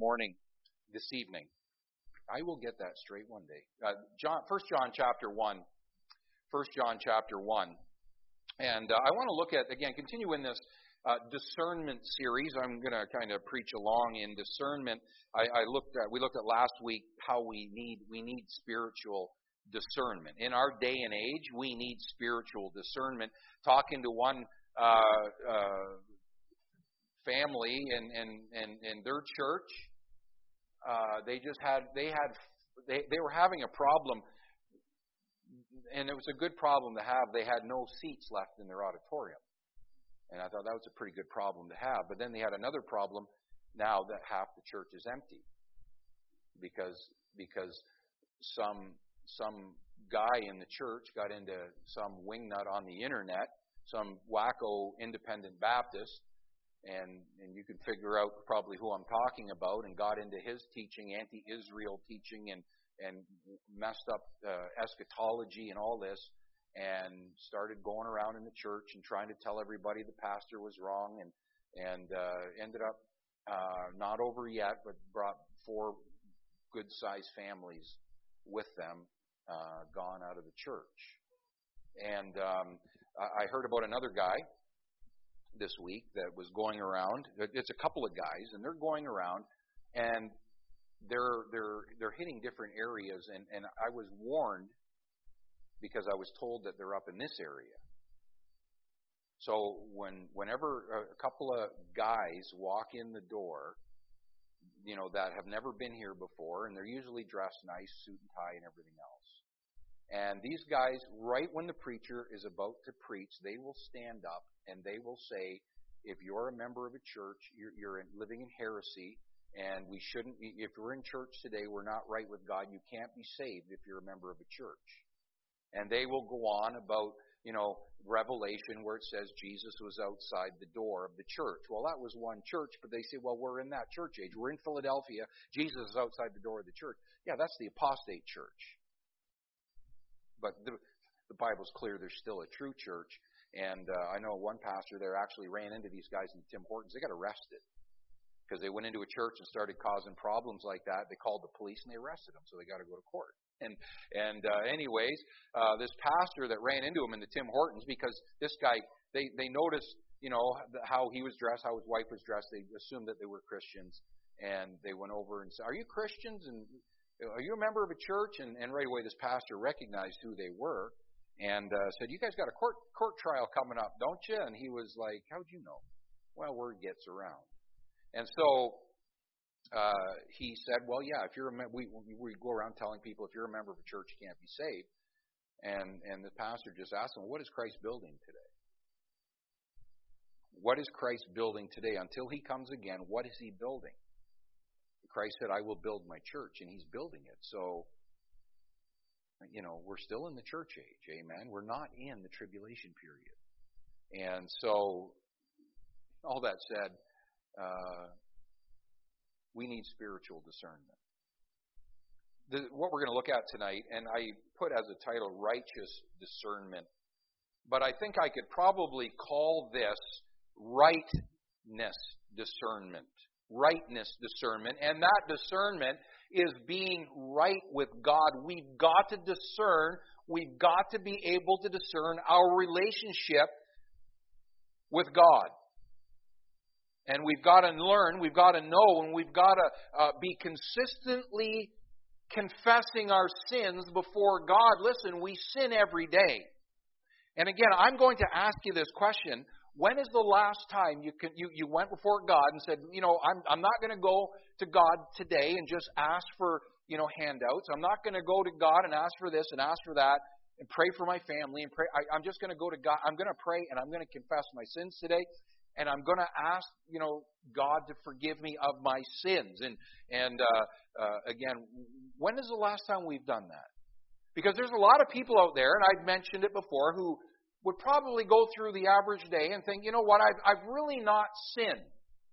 morning, this evening. I will get that straight one day. 1 John chapter 1. 1 John chapter 1. And I want to look at, again, continue in this discernment series. I'm going to kind of preach along in discernment. We looked at last week how we need spiritual discernment. In our day and age, we need spiritual discernment. Talking to one family in their church, they were having a problem, and it was a good problem to have. They had no seats left in their auditorium. And I thought that was a pretty good problem to have. But then they had another problem now that half the church is empty. Because some guy in the church got into some wingnut on the internet, some wacko independent Baptist, and you can figure out probably who I'm talking about, and got into his teaching, anti-Israel teaching, and messed up eschatology and all this, and started going around in the church and trying to tell everybody the pastor was wrong, and ended up not over yet, but brought 4 good-sized families with them, gone out of the church. And I heard about another guy this week that was going around. It's a couple of guys, and they're going around, and they're hitting different areas, and I was warned because I was told that they're up in this area. So whenever a couple of guys walk in the door, that have never been here before, and they're usually dressed nice, suit and tie and everything else. And these guys, right when the preacher is about to preach, they will stand up and they will say, if you're a member of a church, you're living in heresy, and we shouldn't be, if we're in church today, we're not right with God, you can't be saved if you're a member of a church. And they will go on about, Revelation, where it says Jesus was outside the door of the church. Well, that was one church, but they say, well, we're in that church age. We're in Philadelphia. Jesus is outside the door of the church. Yeah, that's the apostate church. But the Bible's clear there's still a true church. And I know one pastor there actually ran into these guys in Tim Hortons. They got arrested because they went into a church and started causing problems like that. They called the police and they arrested them, so they got to go to court. Anyways, this pastor that ran into him in the Tim Hortons, because this guy, they noticed, how he was dressed, how his wife was dressed. They assumed that they were Christians, and they went over and said, "Are you Christians? And are you a member of a church?" And right away, this pastor recognized who they were and said, "You guys got a court trial coming up, don't you?" And he was like, "How'd you know?" Well, word gets around, and so. He said, well, yeah, if you're we go around telling people if you're a member of a church, you can't be saved. And the pastor just asked him, what is Christ building today? What is Christ building today? Until he comes again, what is he building? Christ said, I will build my church, and he's building it. So, we're still in the church age, amen? We're not in the tribulation period. And so, all that said, we need spiritual discernment. What we're going to look at tonight, and I put as a title, Righteous Discernment, but I think I could probably call this Rightness Discernment. Rightness Discernment. And that discernment is being right with God. We've got to discern, we've got to be able to discern our relationship with God. And we've got to learn, we've got to know, and we've got to be consistently confessing our sins before God. Listen, we sin every day. And again, I'm going to ask you this question. When is the last time you went before God and said, I'm not going to go to God today and just ask for, handouts. I'm not going to go to God and ask for this and ask for that and pray for my family and pray. I'm just going to go to God. I'm going to pray and I'm going to confess my sins today. And I'm going to ask, God to forgive me of my sins. And again, when is the last time we've done that? Because there's a lot of people out there, and I've mentioned it before, who would probably go through the average day and think, you know what, I've really not sinned.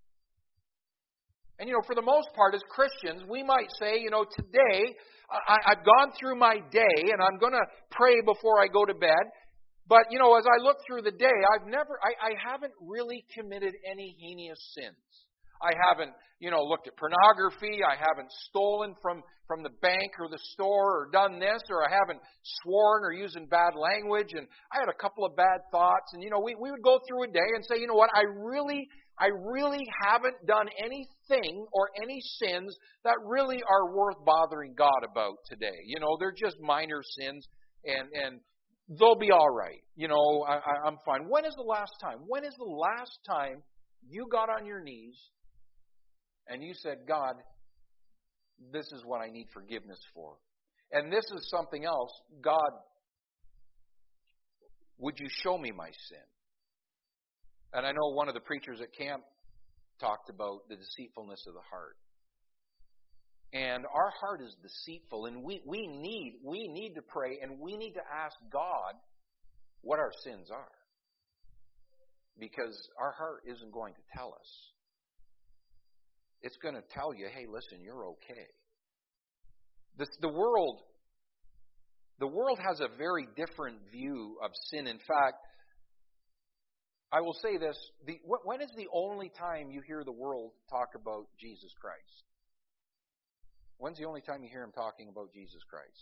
And, for the most part, as Christians, we might say, today I've gone through my day and I'm going to pray before I go to bed. But, as I look through the day, I haven't really committed any heinous sins. I haven't, looked at pornography. I haven't stolen from the bank or the store or done this, or I haven't sworn or using bad language. And I had a couple of bad thoughts. And, we would go through a day and say, you know what, I really haven't done anything or any sins that really are worth bothering God about today. They're just minor sins, and they'll be all right. I'm fine. When is the last time you got on your knees and you said, God, this is what I need forgiveness for? And this is something else. God, would you show me my sin? And I know one of the preachers at camp talked about the deceitfulness of the heart. And our heart is deceitful, and we need to pray, and we need to ask God what our sins are. Because our heart isn't going to tell us. It's going to tell you, hey, listen, you're okay. The world has a very different view of sin. In fact, I will say this, when is the only time you hear the world talk about Jesus Christ? When's the only time you hear him talking about Jesus Christ?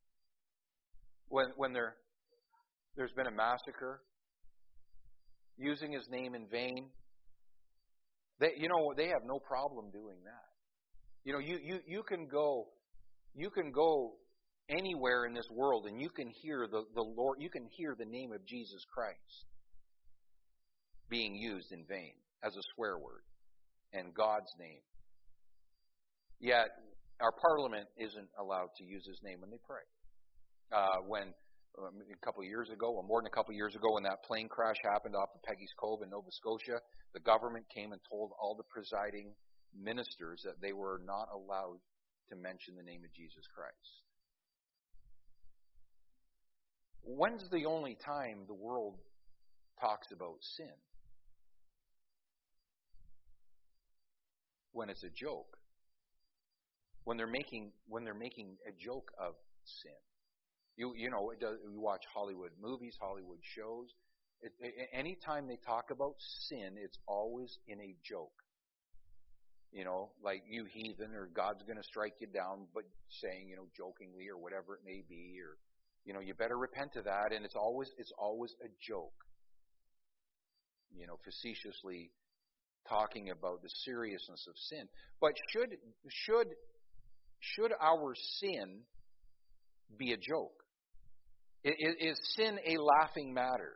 When there's been a massacre, using his name in vain. They have no problem doing that. You can go anywhere in this world and you can hear the Lord, you can hear the name of Jesus Christ being used in vain as a swear word, and God's name. Yet our parliament isn't allowed to use his name when they pray. When a couple of years ago, or more than a couple of years ago, when that plane crash happened off of Peggy's Cove in Nova Scotia, the government came and told all the presiding ministers that they were not allowed to mention the name of Jesus Christ. When's the only time the world talks about sin? When it's a joke. When they're making a joke of sin. You watch Hollywood movies, Hollywood shows. Anytime they talk about sin, it's always in a joke. Like, you heathen, or God's going to strike you down, but saying, jokingly, or whatever it may be, or you better repent of that, and it's always a joke. Facetiously talking about the seriousness of sin. But should our sin be a joke? Is sin a laughing matter?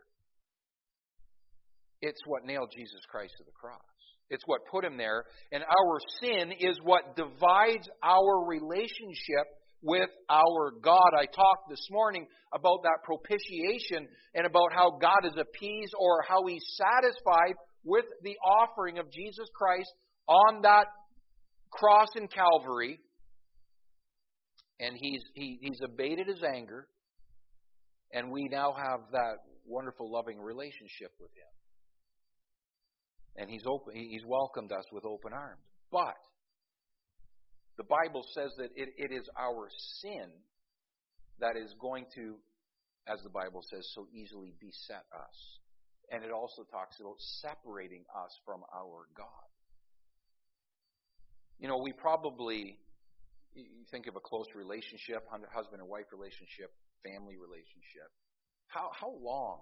It's what nailed Jesus Christ to the cross. It's what put him there. And our sin is what divides our relationship with our God. I talked this morning about that propitiation and about how God is appeased, or how he's satisfied with the offering of Jesus Christ on that cross in Calvary. And he's abated his anger. And we now have that wonderful, loving relationship with him. And he's welcomed us with open arms. But the Bible says that it is our sin that is going to, as the Bible says, so easily beset us. And it also talks about separating us from our God. We probably, you think of a close relationship, husband and wife relationship, family relationship. How long?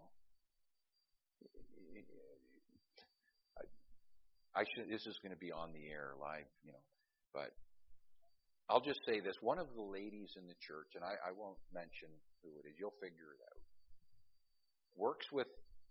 This is going to be on the air live, but I'll just say this. One of the ladies in the church, and I won't mention who it is, you'll figure it out, works with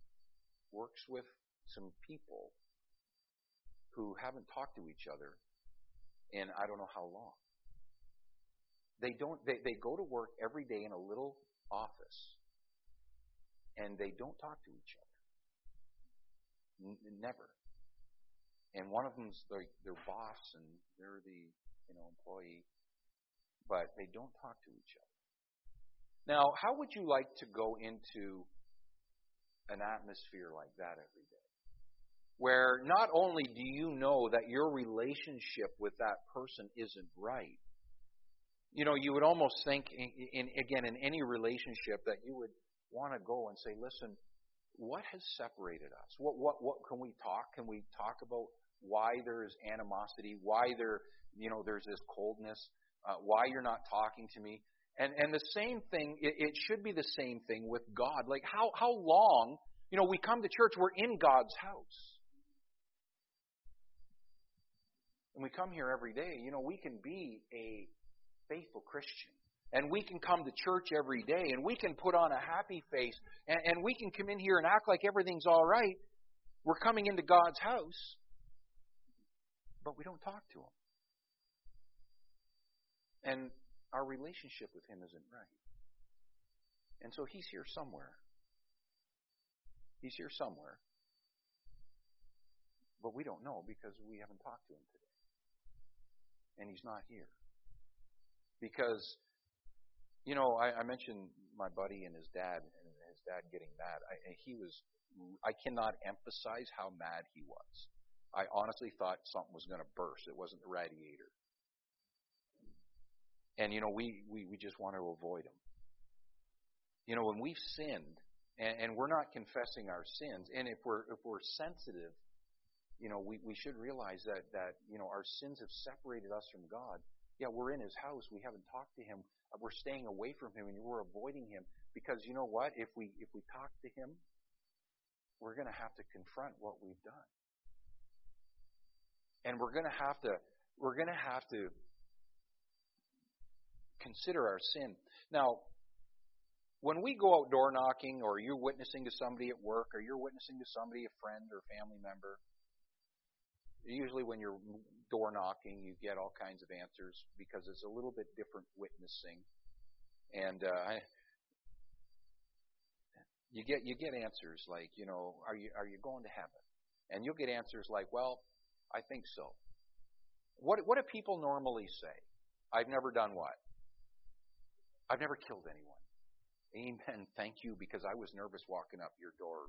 some people who haven't talked to each other in I don't know how long. They go to work every day in a little office, and they don't talk to each other. Never. And one of them's their boss, and they're the employee, but they don't talk to each other. Now, how would you like to go into an atmosphere like that every day, where not only do you know that your relationship with that person isn't right, you would almost think, in any relationship, that you would want to go and say, listen, what has separated us? What can we talk? Can we talk about why there's animosity, why there's this coldness, why you're not talking to me. And the same thing, it should be the same thing with God. Like how long, we come to church, we're in God's house. And we come here every day, we can be a faithful Christian. And we can come to church every day, and we can put on a happy face, and we can come in here and act like everything's all right. We're coming into God's house, but we don't talk to Him. And our relationship with Him isn't right. And so He's here somewhere. He's here somewhere. But we don't know because we haven't talked to Him today. And He's not here. Because, I mentioned my buddy and his dad getting mad. I cannot emphasize how mad he was. I honestly thought something was going to burst. It wasn't the radiator. And, we just want to avoid him. When we've sinned, and we're not confessing our sins, and if we're sensitive, we should realize that our sins have separated us from God. Yeah, we're in His house. We haven't talked to Him. We're staying away from Him, and we're avoiding Him. Because you know what? If we talk to Him, we're going to have to confront what we've done. And we're going to have to consider our sin. Now, when we go out door knocking, or you're witnessing to somebody at work, or you're witnessing to somebody, a friend or family member, usually when you're door knocking, you get all kinds of answers because it's a little bit different witnessing. And you get answers like, are you going to heaven? And you'll get answers like, well, I think so. What do people normally say? I've never done what? I've never killed anyone. Amen. Thank you, because I was nervous walking up your door,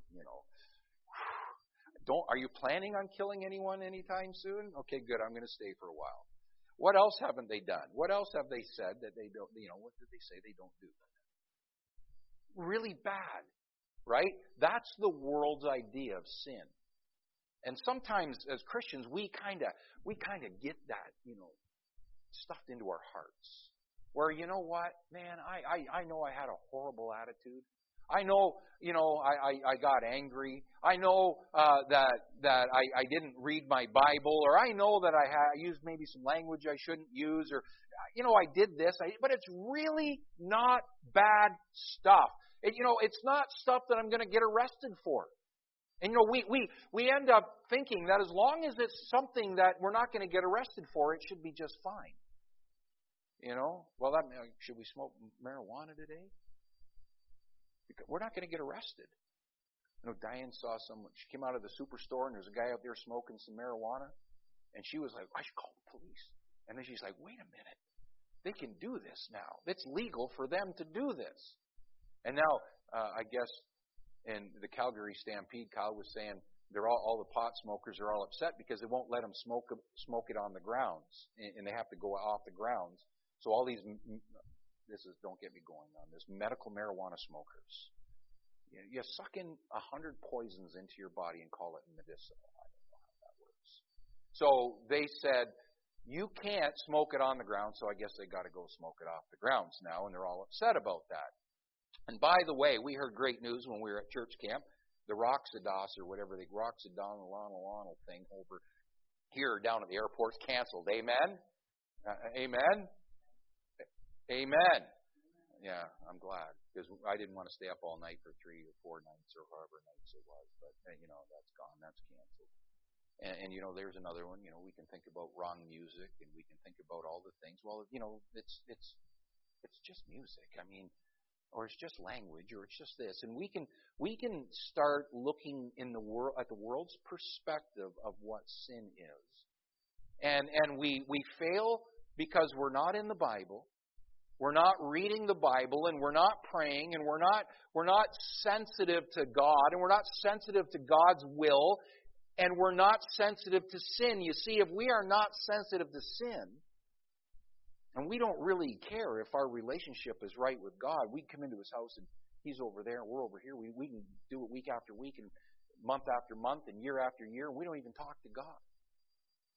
Are you planning on killing anyone anytime soon? Okay, good. I'm going to stay for a while. What else haven't they done? What else have they said that they don't, what did they say they don't do? Really bad, right? That's the world's idea of sin. And sometimes as Christians, we kind of get that, stuffed into our hearts. Where, you know what, man, I know I had a horrible attitude. I know, I got angry. I know that I didn't read my Bible, or I know that I used maybe some language I shouldn't use, or, I did this. But it's really not bad stuff. It's not stuff that I'm going to get arrested for. And, we end up thinking that as long as it's something that we're not going to get arrested for, it should be just fine. Should we smoke marijuana today? Because we're not going to get arrested. Diane saw she came out of the superstore and there's a guy out there smoking some marijuana. And she was like, I should call the police. And then she's like, wait a minute. They can do this now. It's legal for them to do this. And now, I guess, in the Calgary Stampede, Kyle was saying all the pot smokers are all upset because they won't let them smoke it on the grounds. And they have to go off the grounds. So all these, don't get me going on this, medical marijuana smokers. You suck in 100 poisons into your body and call it medicinal. I don't know how that works. So they said, you can't smoke it on the ground, so I guess they got to go smoke it off the grounds now, and they're all upset about that. And by the way, we heard great news when we were at church camp. The Roxados or whatever, the Roxadonalonal thing over here down at the airport's canceled. Amen? Amen? Amen. Yeah, I'm glad, because I didn't want to stay up all night for 3 or 4 nights or however nights it was. But, that's gone. That's canceled. And there's another one. We can think about wrong music, and we can think about all the things. Well, it's just music. Or it's just language, or it's just this. And we can start looking in the world at the world's perspective of what sin is. And we fail because we're not in the Bible. We're not reading the Bible, and we're not praying, and we're not sensitive to God, and we're not sensitive to God's will, and we're not sensitive to sin. You see, if we are not sensitive to sin, and we don't really care if our relationship is right with God, we come into His house and He's over there and we're over here. We can do it week after week and month after month and year after year, and we don't even talk to God.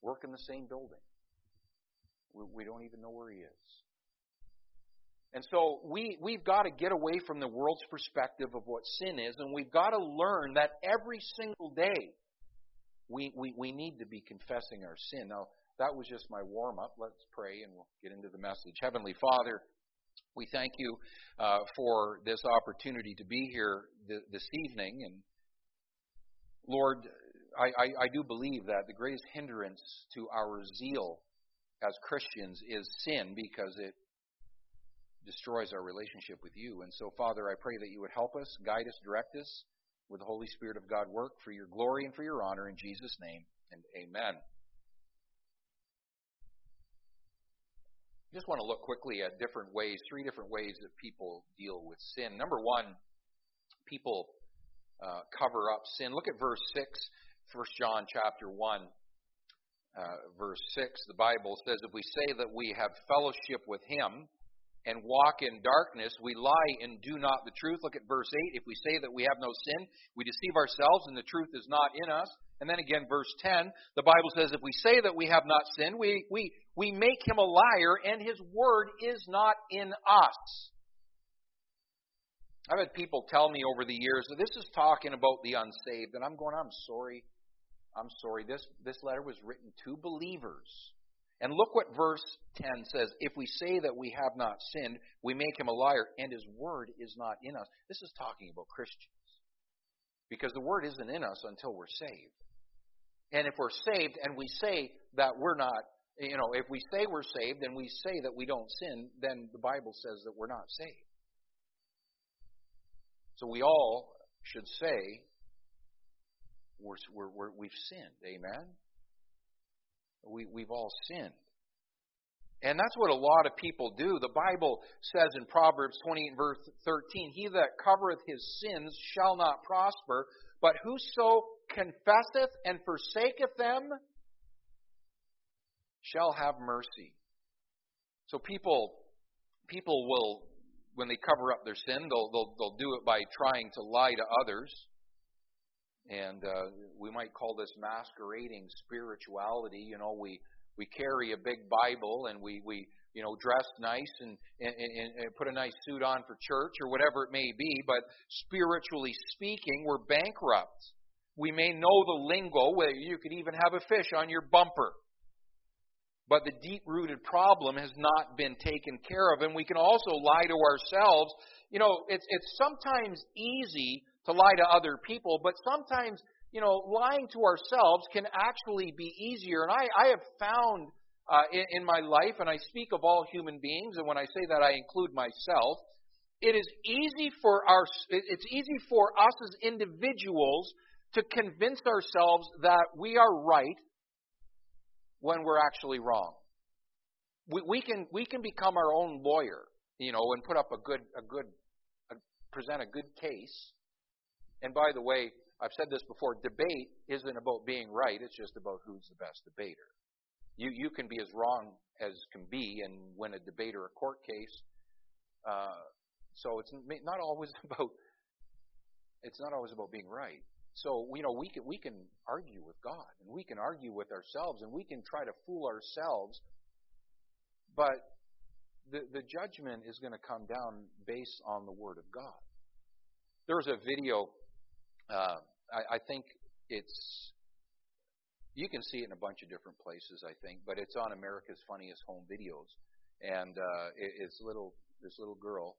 work in the same building. We don't even know where he is. And so we've got to get away from the world's perspective of what sin is, and we've got to learn that every single day we need to be confessing our sin. Now, that was just my warm-up. Let's pray, and we'll get into the message. Heavenly Father, we thank you for this opportunity to be here this evening. And Lord, I do believe that the greatest hindrance to our zeal as Christians is sin, because it destroys our relationship with you. And so, Father, I pray that you would help us, guide us, direct us with the Holy Spirit of God work for your glory and for your honor, in Jesus' name, and amen. I just want to look quickly at different ways, 3 different ways that people deal with sin. Number 1, people cover up sin. Look at verse 6, 1 John chapter 1, verse 6. The Bible says, if we say that we have fellowship with him and walk in darkness, we lie and do not the truth. Look at verse 8. If we say that we have no sin, we deceive ourselves and the truth is not in us. And then again, verse 10, the Bible says, if we say that we have not sinned, we make him a liar and his word is not in us. I've had people tell me over the years that this is talking about the unsaved. And I'm going, I'm sorry. This letter was written to believers. And look what verse 10 says. If we say that we have not sinned, we make him a liar, and his word is not in us. This is talking about Christians. Because the word isn't in us until we're saved. And if we're saved and we say that we're not, if we say we're saved and we say that we don't sin, then the Bible says that we're not saved. So we all should say we've sinned. Amen? We've all sinned. And that's what a lot of people do. The Bible says in Proverbs 20 and verse 13, he that covereth his sins shall not prosper, but whoso confesseth and forsaketh them shall have mercy. So people will, when they cover up their sin, they'll do it by trying to lie to others. And we might call this masquerading spirituality. We carry a big Bible and we dress nice and put a nice suit on for church or whatever it may be, but spiritually speaking, we're bankrupt. We may know the lingo where you could even have a fish on your bumper, but the deep-rooted problem has not been taken care of, and we can also lie to ourselves. It's sometimes easy to lie to other people, but sometimes, lying to ourselves can actually be easier. And I have found in my life, and I speak of all human beings, and when I say that I include myself, it's easy for us as individuals to convince ourselves that we are right when we're actually wrong. We can become our own lawyer, and put up present a good case. And by the way, I've said this before, debate isn't about being right, it's just about who's the best debater. You can be as wrong as can be and win a debate or a court case. So it's not always about being right. So we can argue with God, and we can argue with ourselves, and we can try to fool ourselves, but the judgment is going to come down based on the Word of God. There was a video. I think you can see it in a bunch of different places, I think, but it's on America's Funniest Home Videos, and it's this little girl.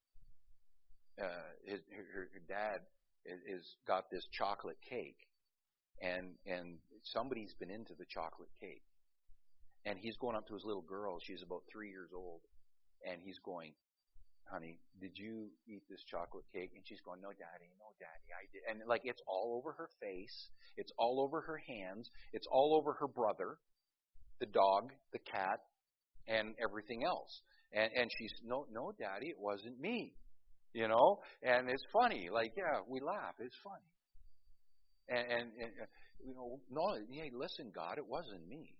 Her dad is got this chocolate cake, and somebody's been into the chocolate cake, and he's going up to his little girl. She's about 3 years old, and he's going, honey, did you eat this chocolate cake? And she's going, no, Daddy, I did. And it's all over her face. It's all over her hands. It's all over her brother, the dog, the cat, and everything else. And she's, no, Daddy, it wasn't me. And it's funny. We laugh. It's funny. And no, hey, listen, God, it wasn't me.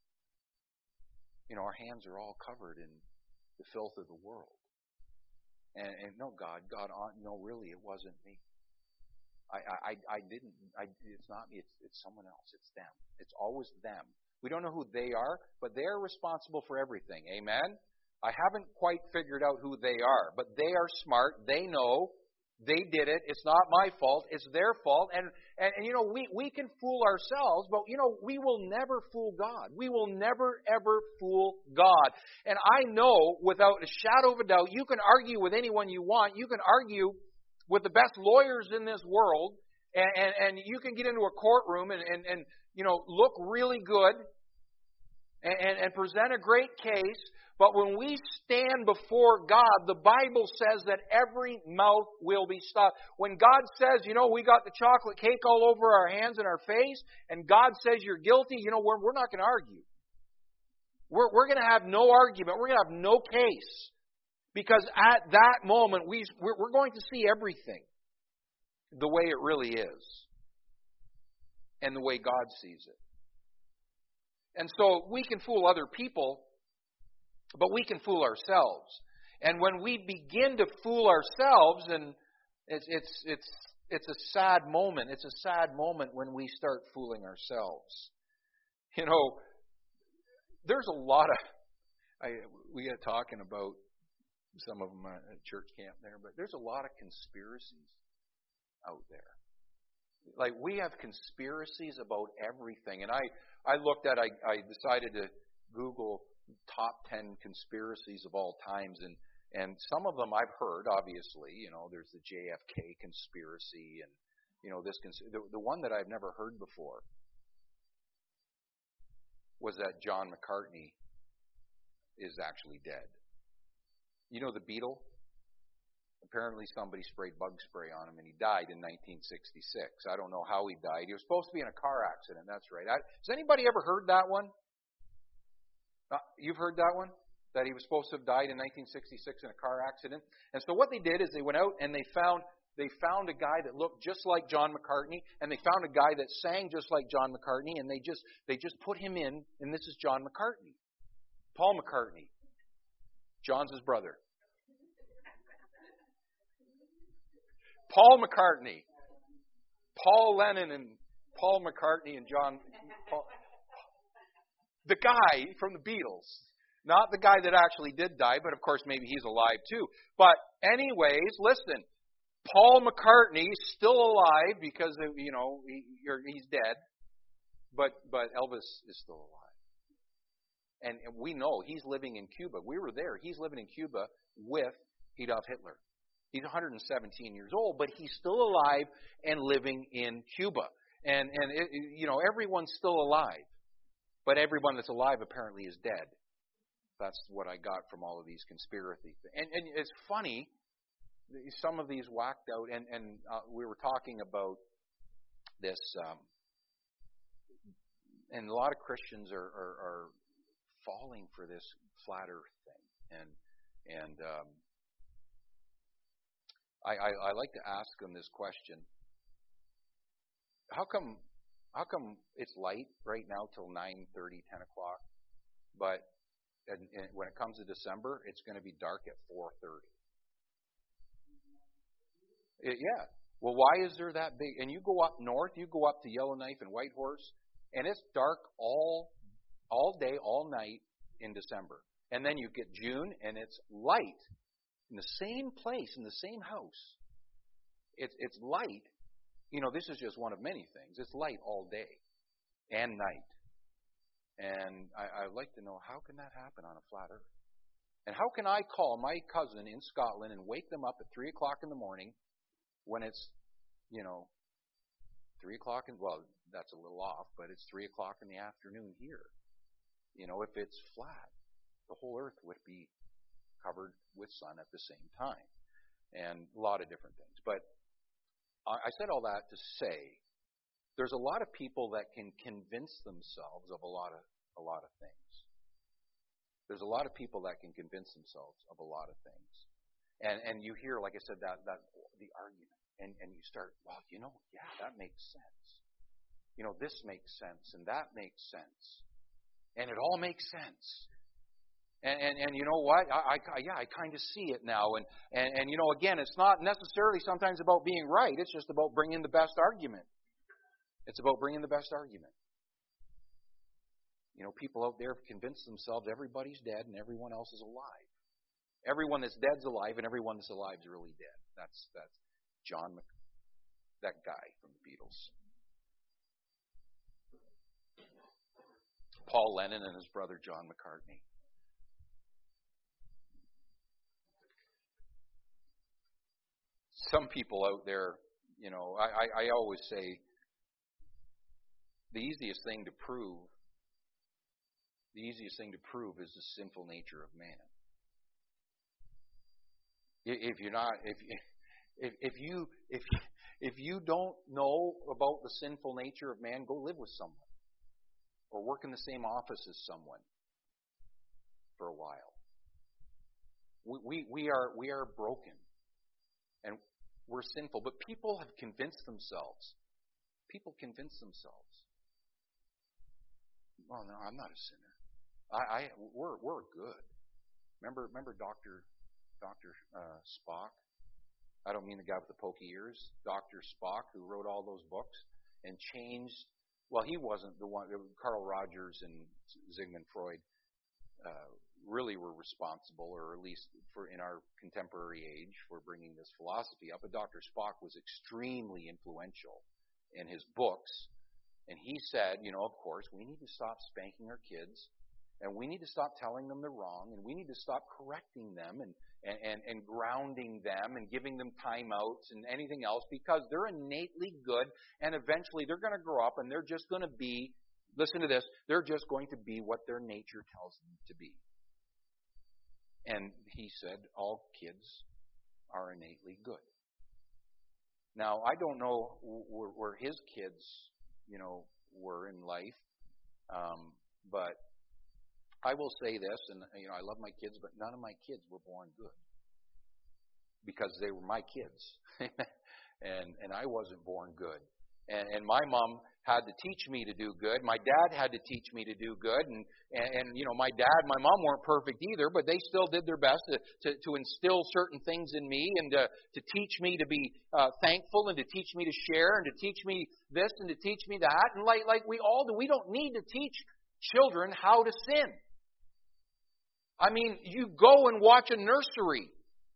Our hands are all covered in the filth of the world. And no, God, no, really, it wasn't me. I didn't. It's not me. It's someone else. It's them. It's always them. We don't know who they are, but they are responsible for everything. Amen? I haven't quite figured out who they are, but they are smart. They know. They did it. It's not my fault. It's their fault. And we can fool ourselves, but, we will never fool God. We will never, ever fool God. And I know without a shadow of a doubt, you can argue with anyone you want. You can argue with the best lawyers in this world, and you can get into a courtroom and look really good and present a great case. But when we stand before God, the Bible says that every mouth will be stopped. When God says, we got the chocolate cake all over our hands and our face, and God says you're guilty, we're not going to argue. We're going to have no argument. We're going to have no case. Because at that moment, we're going to see everything the way it really is. And the way God sees it. And so we can fool other people, but we can fool ourselves. And when we begin to fool ourselves, and it's a sad moment. It's a sad moment when we start fooling ourselves. There's a lot of... we got talking about some of them at church camp there, but there's a lot of conspiracies out there. Like, we have conspiracies about everything. And I decided to Google top 10 conspiracies of all times, and some of them I've heard, obviously. There's the JFK conspiracy, and the one that I've never heard before was that John McCartney is actually dead. The Beatle? Apparently somebody sprayed bug spray on him and he died in 1966. I don't know how he died. He was supposed to be in a car accident, that's right. Has anybody ever heard that one? You've heard that one? That he was supposed to have died in 1966 in a car accident? And so what they did is they went out and they found a guy that looked just like John McCartney, and they found a guy that sang just like John McCartney, and they just put him in, and this is John McCartney. Paul McCartney. John's his brother. Paul McCartney. Paul Lennon and Paul McCartney and John... the guy from the Beatles. Not the guy that actually did die, but of course maybe he's alive too. But anyways, listen. Paul McCartney is still alive because, he's dead. But Elvis is still alive. And we know he's living in Cuba. We were there. He's living in Cuba with Adolf Hitler. He's 117 years old, but he's still alive and living in Cuba. And everyone's still alive. But everyone that's alive apparently is dead. That's what I got from all of these conspiracy things. And it's funny, some of these whacked out, and we were talking about this, and a lot of Christians are falling for this flat earth thing. And I like to ask them this question. How come it's light right now till 9:30, 10 o'clock, but when it comes to December, it's going to be dark at 4:30? Yeah. Well, why is there that big? And you go up north, you go up to Yellowknife and Whitehorse, and it's dark all day, all night in December. And then you get June, and it's light in the same place, in the same house. It's light. This is just one of many things. It's light all day and night. And I'd like to know, how can that happen on a flat earth? And how can I call my cousin in Scotland and wake them up at 3 o'clock in the morning when it's, 3 o'clock, well, that's a little off, but it's 3 o'clock in the afternoon here. If it's flat, the whole earth would be covered with sun at the same time. And a lot of different things. But I said all that to say there's a lot of people that can convince themselves of a lot of things. There's a lot of people that can convince themselves of a lot of things. And you hear, like I said, that the argument. And you start, well, yeah, that makes sense. This makes sense and that makes sense. And it all makes sense. And you know what? I kind of see it now. And again, it's not necessarily sometimes about being right. It's just about bringing the best argument. It's about bringing the best argument. People out there have convinced themselves everybody's dead and everyone else is alive. Everyone that's dead's alive, and everyone that's alive is really dead. That's that guy from the Beatles. Paul Lennon and his brother John McCartney. Some people out there, I always say the easiest thing to prove is the sinful nature of man. If you don't know about the sinful nature of man, go live with someone or work in the same office as someone for a while. We are broken and we're sinful, but people have convinced themselves. Well, no, I'm not a sinner. We're good. Remember Dr. Spock? I don't mean the guy with the pokey ears. Dr. Spock, who wrote all those books and changed. Well, he wasn't the one. Carl Rogers and Sigmund Freud really were responsible, or at least in our contemporary age, for bringing this philosophy up. But Dr. Spock was extremely influential in his books. And he said, of course, we need to stop spanking our kids, and we need to stop telling them they're wrong, and we need to stop correcting them and grounding them and giving them timeouts and anything else, because they're innately good, and eventually they're going to grow up and they're just going to be, listen to this, they're just going to be what their nature tells them to be. And he said all kids are innately good. Now, I don't know where his kids, were in life, but I will say this, and I love my kids, but none of my kids were born good because they were my kids, and I wasn't born good. And my mom had to teach me to do good. My dad had to teach me to do good, and my dad, my mom weren't perfect either, but they still did their best to instill certain things in me, and to teach me to be thankful, and to teach me to share, and to teach me this, and to teach me that. And like we all do, we don't need to teach children how to sin. I mean, you go and watch a nursery.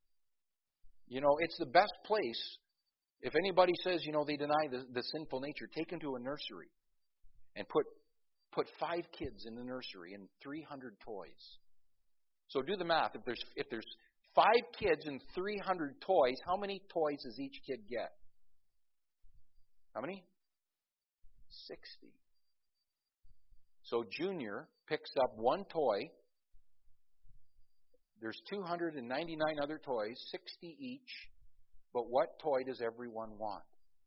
It's the best place. If anybody says, they deny the sinful nature, take them to a nursery and put 5 kids in the nursery and 300 toys. So do the math. If there's 5 kids and 300 toys, how many toys does each kid get? How many? 60. So Junior picks up 1 toy. There's 299 other toys, 60 each. But what toy does everyone want?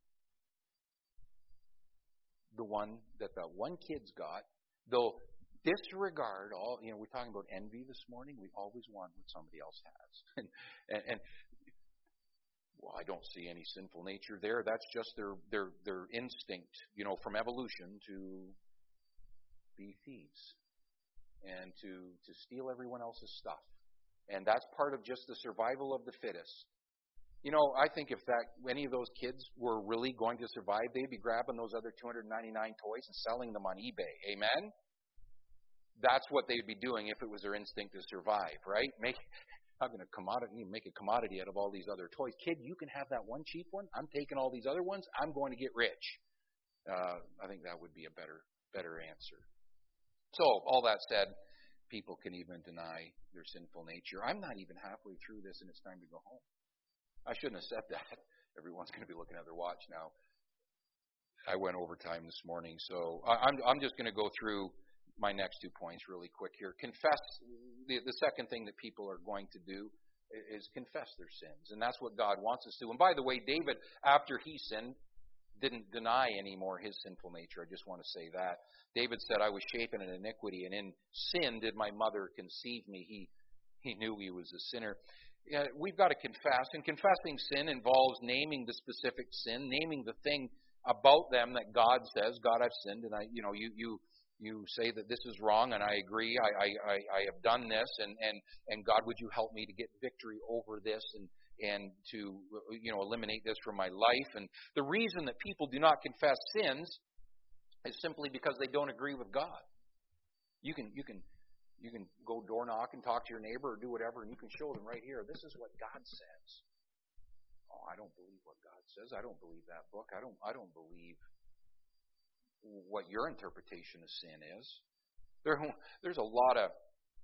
The one that the one kid's got. They'll disregard all, we're talking about envy this morning. We always want what somebody else has. and well, I don't see any sinful nature there. That's just their instinct, from evolution to be thieves and to steal everyone else's stuff. And that's part of just the survival of the fittest. I think if any of those kids were really going to survive, they'd be grabbing those other 299 toys and selling them on eBay. Amen? That's what they'd be doing if it was their instinct to survive, right? Make a commodity out of all these other toys. Kid, you can have that one cheap one. I'm taking all these other ones. I'm going to get rich. I think that would be a better answer. So, all that said, people can even deny their sinful nature. I'm not even halfway through this, and it's time to go home. I shouldn't have said that. Everyone's going to be looking at their watch now. I went overtime this morning, so I'm just going to go through my next 2 points really quick here. Confess. The second thing that people are going to do is confess their sins, and that's what God wants us to. And by the way, David, after he sinned, didn't deny anymore his sinful nature. I just want to say that. David said, I was shapen in iniquity, and in sin did my mother conceive me. He knew he was a sinner. We've got to confess, and confessing sin involves naming the specific sin, naming the thing about them that God says, God, I've sinned, and you say that this is wrong, and I agree, I have done this, and God, would you help me to get victory over this and to eliminate this from my life? And the reason that people do not confess sins is simply because they don't agree with God. You can go door knock and talk to your neighbor or do whatever, and you can show them right here, this is what God says. Oh, I don't believe what God says. I don't believe that book. I don't believe what your interpretation of sin is. There's a lot of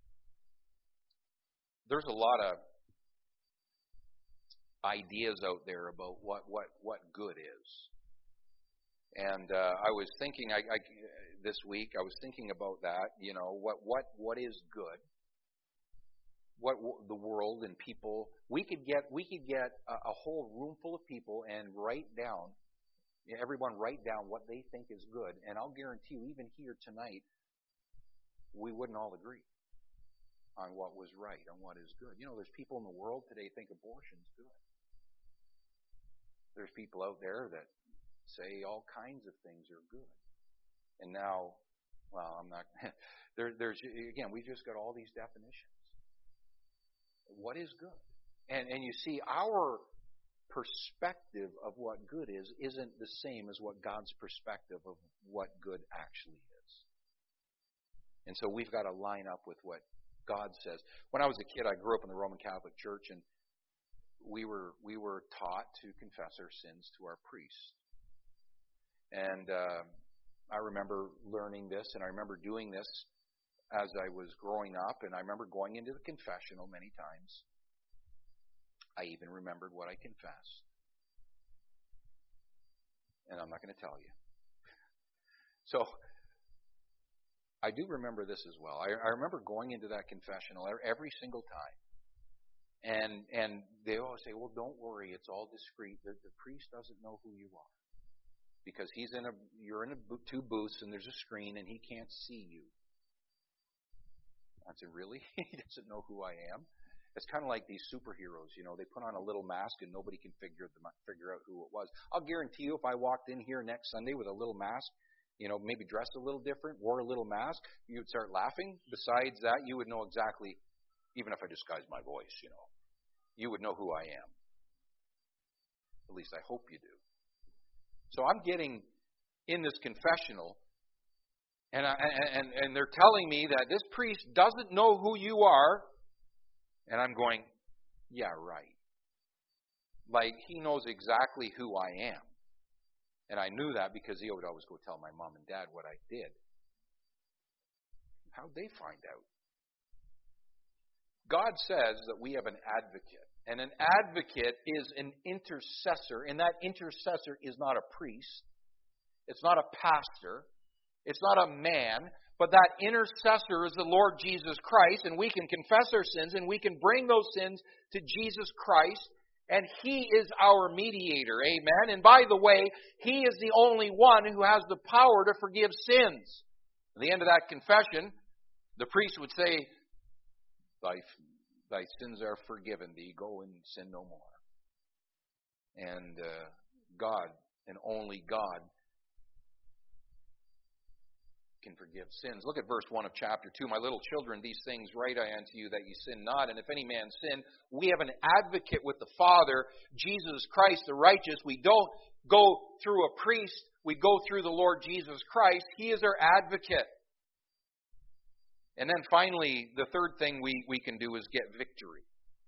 ideas out there about what good is. And I was thinking this week, I was thinking about that. You know, what is good? What the world and people, we could get a whole room full of people and everyone write down what they think is good, and I'll guarantee you, even here tonight, we wouldn't all agree on what was right, on what is good. You know, there's people in the world today think abortion's good. There's people out there that say all kinds of things are good. And now, well, I'm not. There's again, we just got all these definitions. What is good? And you see, our perspective of what good is isn't the same as what God's perspective of what good actually is. And so we've got to line up with what God says. When I was a kid, I grew up in the Roman Catholic Church, and we were taught to confess our sins to our priest. And I remember learning this, and I remember doing this as I was growing up, and I remember going into the confessional many times. I even remembered what I confessed. And I'm not going to tell you. So, I do remember this as well. I remember going into that confessional every single time. And they always say, well, don't worry, it's all discreet. The priest doesn't know who you are. Because you're in two booths, and there's a screen, and he can't see you. I said, really? He doesn't know who I am? It's kind of like these superheroes, you know. They put on a little mask and nobody can figure out who it was. I'll guarantee you, if I walked in here next Sunday with a little mask, you know, maybe dressed a little different, wore a little mask, you would start laughing. Besides that, you would know exactly, even if I disguised my voice, you know, you would know who I am. At least I hope you do. So I'm getting in this confessional, and they're telling me that this priest doesn't know who you are. And I'm going, yeah, right. Like, he knows exactly who I am. And I knew that because he would always go tell my mom and dad what I did. How'd they find out? God says that we have an advocate. And an advocate is an intercessor. And that intercessor is not a priest. It's not a pastor. It's not a man. But that intercessor is the Lord Jesus Christ, and we can confess our sins, and we can bring those sins to Jesus Christ, and He is our mediator. Amen? And by the way, He is the only one who has the power to forgive sins. At the end of that confession, the priest would say, Thy sins are forgiven thee, go and sin no more. And God, and only God, can forgive sins. Look at verse 1 of chapter 2. My little children, these things write I unto you, that ye sin not. And if any man sin, we have an advocate with the Father, Jesus Christ the righteous. We don't go through a priest. We go through the Lord Jesus Christ. He is our advocate. And then finally, the third thing we can do is get victory.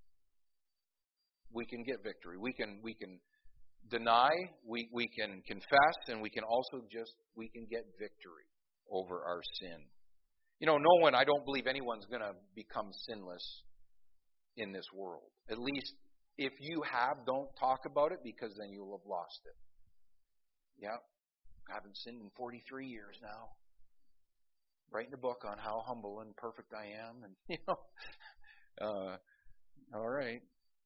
We can get victory. We can deny, we can confess, and we can also get victory over our sin. You know, I don't believe anyone's going to become sinless in this world. At least if you have, don't talk about it, because then you'll have lost it. Yeah, I haven't sinned in 43 years now. Writing a book on how humble and perfect I am, and all right.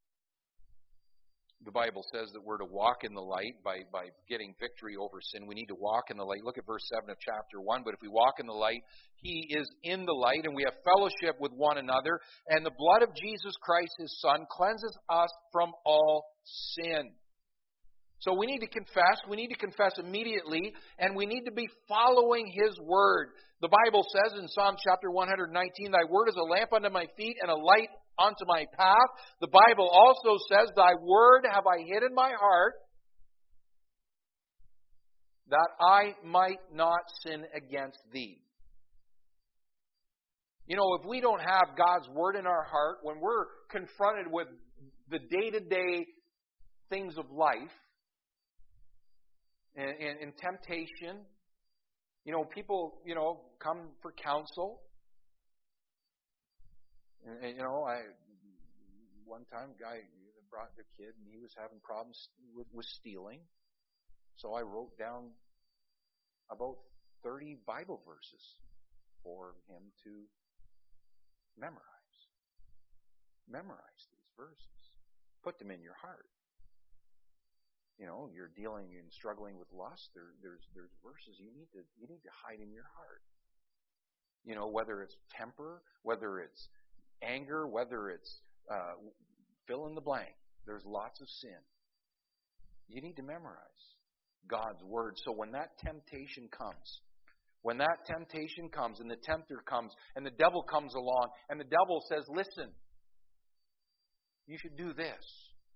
The Bible says that we're to walk in the light by getting victory over sin. We need to walk in the light. Look at verse 7 of chapter 1. But if we walk in the light, He is in the light, and we have fellowship with one another. And the blood of Jesus Christ, His Son, cleanses us from all sin. So we need to confess. We need to confess immediately, and we need to be following His Word. The Bible says in Psalm chapter 119, Thy Word is a lamp unto my feet and a light unto my path. The Bible also says, Thy Word have I hid in my heart, that I might not sin against Thee. You know, if we don't have God's Word in our heart, when we're confronted with the day-to-day things of life and temptation, you know, people, you know, come for counsel. And you know, one time a guy brought their kid and he was having problems with stealing. So I wrote down about 30 Bible verses for him to memorize. Memorize these verses. Put them in your heart. You know, you're dealing and struggling with lust. There's verses you need to hide in your heart. You know, whether it's temper, whether it's anger, whether it's fill in the blank. There's lots of sin. You need to memorize God's Word. So when that temptation comes, and the tempter comes, and the devil comes along, and the devil says, listen, you should do this.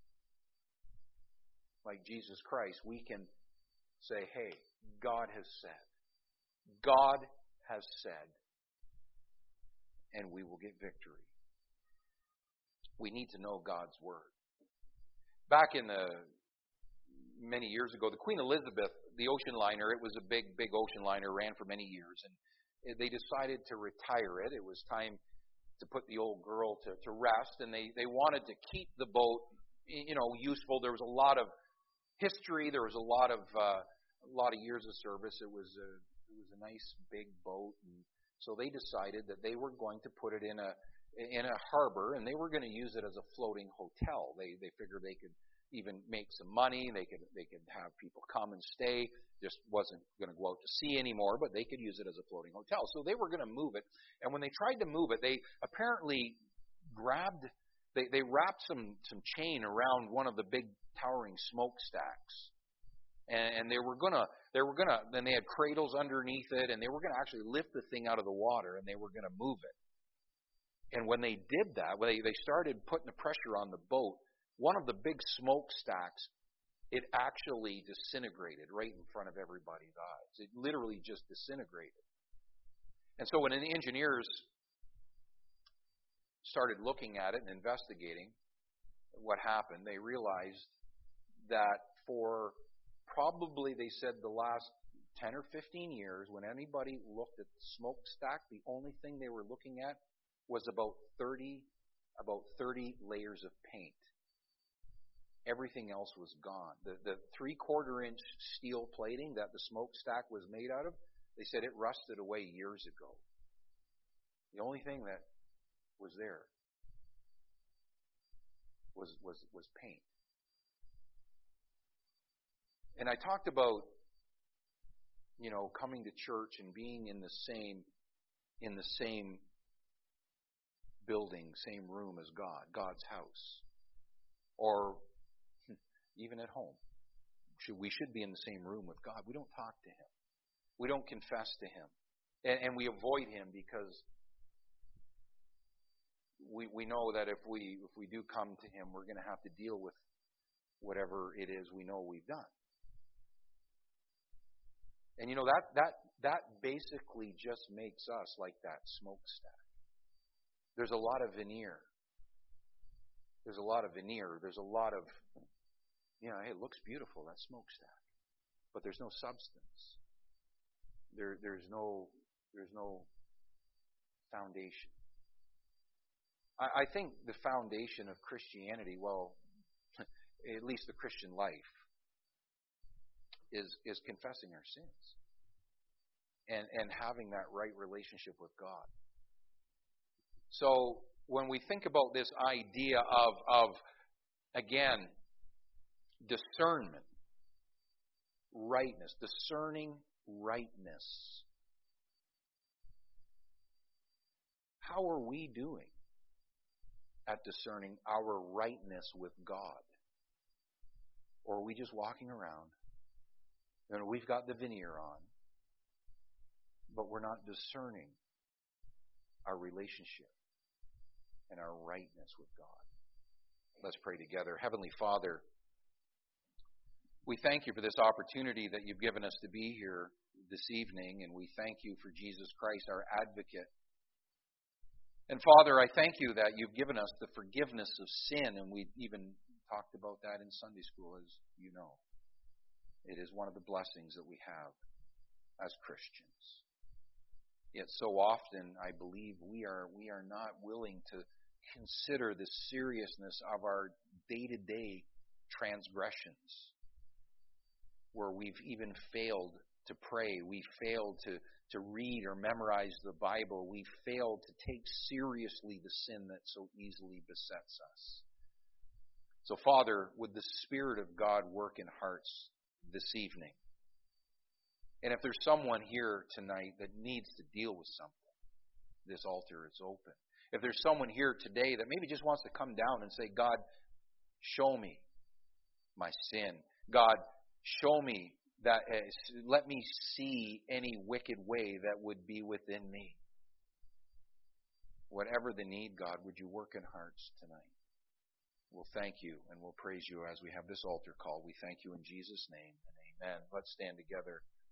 Like Jesus Christ, we can say, hey, God has said. God has said. And we will get victory. We need to know God's Word. Back in many years ago, the Queen Elizabeth, the ocean liner, it was a big ocean liner, ran for many years, and they decided to retire it. It was time to put the old girl to rest, and they wanted to keep the boat, you know, useful. There was a lot of history. There was a lot of years of service. It was a nice big boat, and so they decided that they were going to put it in a harbor, and they were going to use it as a floating hotel. They figured they could even make some money. They could have people come and stay. Just wasn't going to go out to sea anymore, but they could use it as a floating hotel. So they were going to move it, and when they tried to move it, they apparently they wrapped some chain around one of the big towering smokestacks. And they were gonna then they had cradles underneath it, and they were gonna actually lift the thing out of the water, and they were gonna move it. And when they did that, when they started putting the pressure on the boat, one of the big smokestacks, it actually disintegrated right in front of everybody's eyes. It literally just disintegrated. And so when the engineers started looking at it and investigating what happened, they realized that for probably, they said, the last 10 or 15 years, when anybody looked at the smokestack, the only thing they were looking at was about 30 layers of paint. Everything else was gone. The 3/4 inch steel plating that the smokestack was made out of, they said it rusted away years ago. The only thing that was there was paint. And I talked about, you know, coming to church and being in the same building, same room as God, God's house, or even at home. We should be in the same room with God. We don't talk to Him. We don't confess to Him, and we avoid Him because we know that if we do come to Him, we're going to have to deal with whatever it is we know we've done. And you know, that basically just makes us like that smokestack. There's a lot of veneer. There's a lot of, you know, hey, it looks beautiful, that smokestack. But there's no substance. There's no foundation. I think the foundation of Christianity, well, at least the Christian life, is confessing our sins and having that right relationship with God. So when we think about this idea of again, discernment, rightness, discerning rightness, how are we doing at discerning our rightness with God? Or are we just walking around and we've got the veneer on, but we're not discerning our relationship and our rightness with God? Let's pray together. Heavenly Father, we thank you for this opportunity that you've given us to be here this evening, and we thank you for Jesus Christ, our advocate, And Father, I thank you that you've given us the forgiveness of sin, and we even talked about that in Sunday school, as you know. It is one of the blessings that we have as Christians. Yet so often, I believe, we are not willing to consider the seriousness of our day-to-day transgressions, where we've even failed to pray, we failed to read or memorize the Bible, we failed to take seriously the sin that so easily besets us. So, Father, would the Spirit of God work in hearts this evening? And if there's someone here tonight that needs to deal with something, this altar is open. If there's someone here today that maybe just wants to come down and say, God, show me my sin. God, show me that, let me see any wicked way that would be within me. Whatever the need, God, would you work in hearts tonight? We'll thank you and we'll praise you as we have this altar call. We thank you in Jesus' name and amen. Let's stand together.